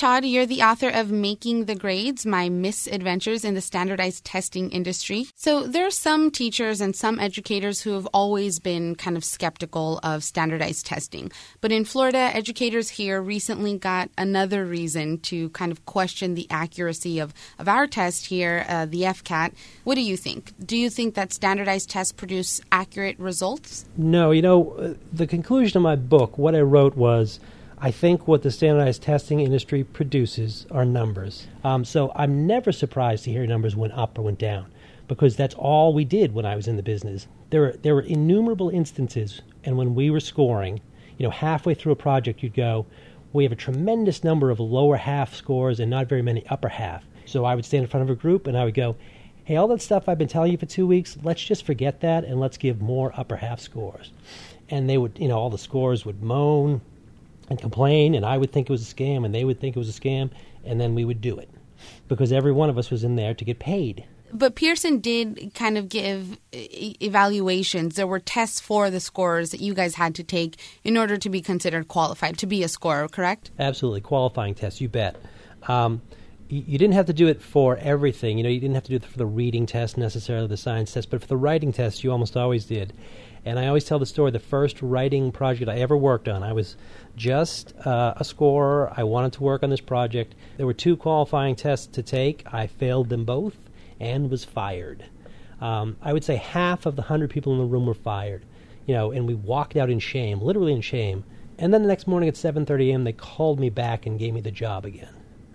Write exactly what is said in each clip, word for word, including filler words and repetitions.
Todd, you're the author of Making the Grades, My Misadventures in the Standardized Testing Industry. So there are some teachers and some educators who have always been kind of skeptical of standardized testing. But in Florida, educators here recently got another reason to kind of question the accuracy of, of our test here, uh, the F C A T. What do you think? Do you think that standardized tests produce accurate results? No, you know, the conclusion of my book, what I wrote was, I think what the standardized testing industry produces are numbers. Um, so I'm never surprised to hear numbers went up or went down, because that's all we did when I was in the business. There were, there were innumerable instances, and when we were scoring, you know, halfway through a project, you'd go, we have a tremendous number of lower half scores and not very many upper half. So I would stand in front of a group and I would go, hey, all that stuff I've been telling you for two weeks, let's just forget that and let's give more upper half scores. And they would, you know, all the scores would moan and complain, and I would think it was a scam, and they would think it was a scam, and then we would do it because every one of us was in there to get paid. But Pearson did kind of give e- evaluations. There were tests for the scores that you guys had to take in order to be considered qualified to be a scorer, correct? Absolutely. Qualifying tests, you bet. Um, you, you didn't have to do it for everything. You know, you didn't have to do it for the reading test necessarily, the science test, but for the writing test, you almost always did. And I always tell the story, the first writing project I ever worked on, I was just uh, a scorer. I wanted to work on this project. There were two qualifying tests to take. I failed them both and was fired. Um, I would say half of the one hundred people in the room were fired, you know, and we walked out in shame, literally in shame. And then the next morning at seven thirty a.m., they called me back and gave me the job again.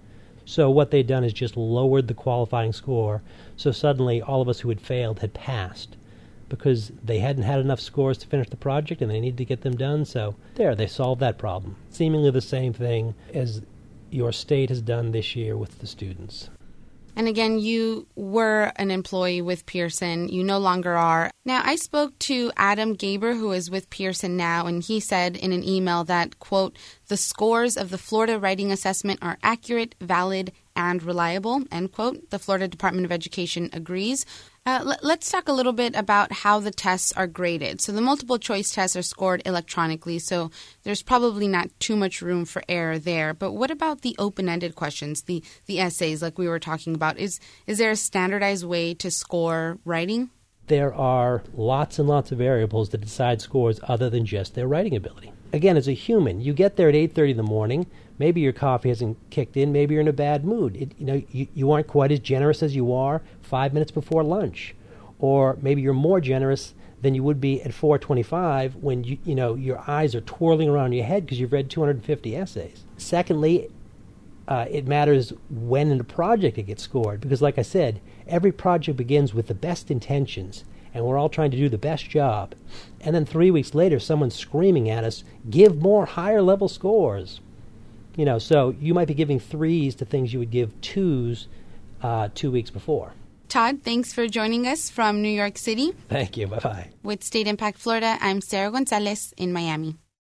So what they'd done is just lowered the qualifying score, so suddenly all of us who had failed had passed, because they hadn't had enough scores to finish the project and they needed to get them done. So there, they solved that problem. Seemingly the same thing as your state has done this year with the students. And again, you were an employee with Pearson. You no longer are. Now, I spoke to Adam Gaber, who is with Pearson now, and he said in an email that, quote, the scores of the Florida Writing Assessment are accurate, valid, and reliable, end quote. The Florida Department of Education agrees. Uh, l- let's talk a little bit about how the tests are graded. So the multiple choice tests are scored electronically, so there's probably not too much room for error there. But what about the open-ended questions, the, the essays like we were talking about? Is, is there a standardized way to score writing? There are lots and lots of variables that decide scores other than just their writing ability. Again, as a human, you get there at eight thirty in the morning, maybe your coffee hasn't kicked in, maybe you're in a bad mood. It, you know, you, you aren't quite as generous as you are five minutes before lunch. Or maybe you're more generous than you would be at four twenty-five when you, you know, your eyes are twirling around your head because you've read two hundred fifty essays. Secondly, uh, it matters when in a project it gets scored, because like I said, every project begins with the best intentions, and we're all trying to do the best job. And then three weeks later, someone's screaming at us, give more higher level scores. You know, so you might be giving threes to things you would give twos uh, two weeks before. Todd, thanks for joining us from New York City. Thank you. Bye-bye. With State Impact Florida, I'm Sarah Gonzalez in Miami.